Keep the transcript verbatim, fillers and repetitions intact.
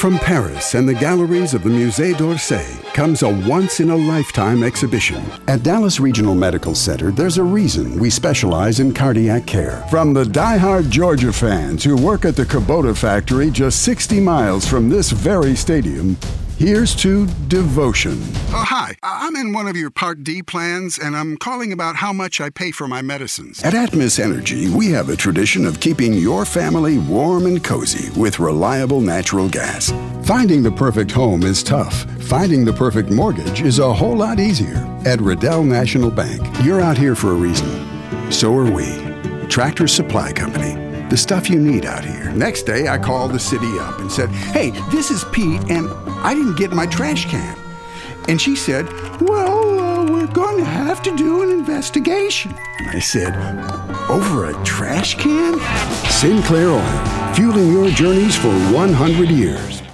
From Paris and the galleries of the Musée d'Orsay comes a once-in-a-lifetime exhibition. At Dallas Regional Medical Center, there's a reason we specialize in cardiac care. From the die-hard Georgia fans who work at the Kubota factory just sixty miles from this very stadium, here's to devotion. Oh, hi. I'm in one of your Part D plans, and I'm calling about how much I pay for my medicines. At Atmos Energy, we have a tradition of keeping your family warm and cozy with reliable natural gas. Finding the perfect home is tough. Finding the perfect mortgage is a whole lot easier. At Riddell National Bank, you're out here for a reason. So are we. Tractor Supply Company. The stuff you need out here. Next day, I called the city up and said, "Hey, this is Pete, and I didn't get my trash can." And she said, "Well, uh, we're going to have to do an investigation." And I said, "Over a trash can?" Sinclair Oil, fueling your journeys for one hundred years.